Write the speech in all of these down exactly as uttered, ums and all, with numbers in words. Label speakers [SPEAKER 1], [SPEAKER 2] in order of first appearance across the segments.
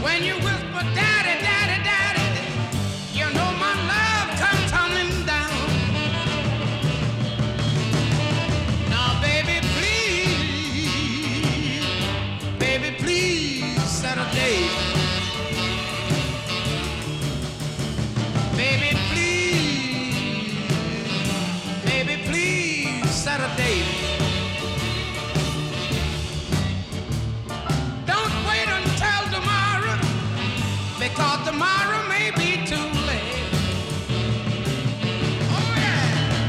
[SPEAKER 1] When you whisper, daddy, daddy, daddy, you know my love comes tumbling down. Now, baby, please, baby, please set a date. Baby, please, baby, please set a date. Don't wait until tomorrow, because tomorrow may be too late. Oh yeah.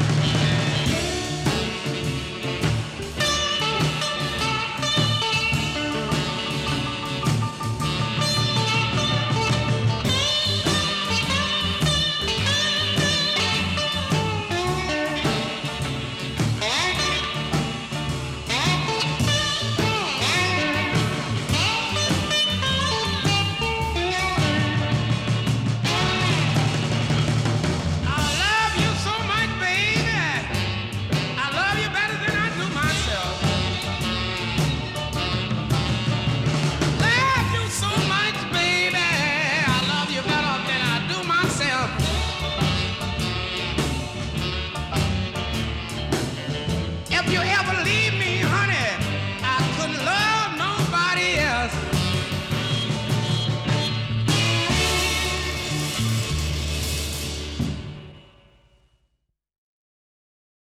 [SPEAKER 1] I love you so much, baby. I love you better than I do myself. Love you so much, baby. I love you better than I do myself. If you ever leave me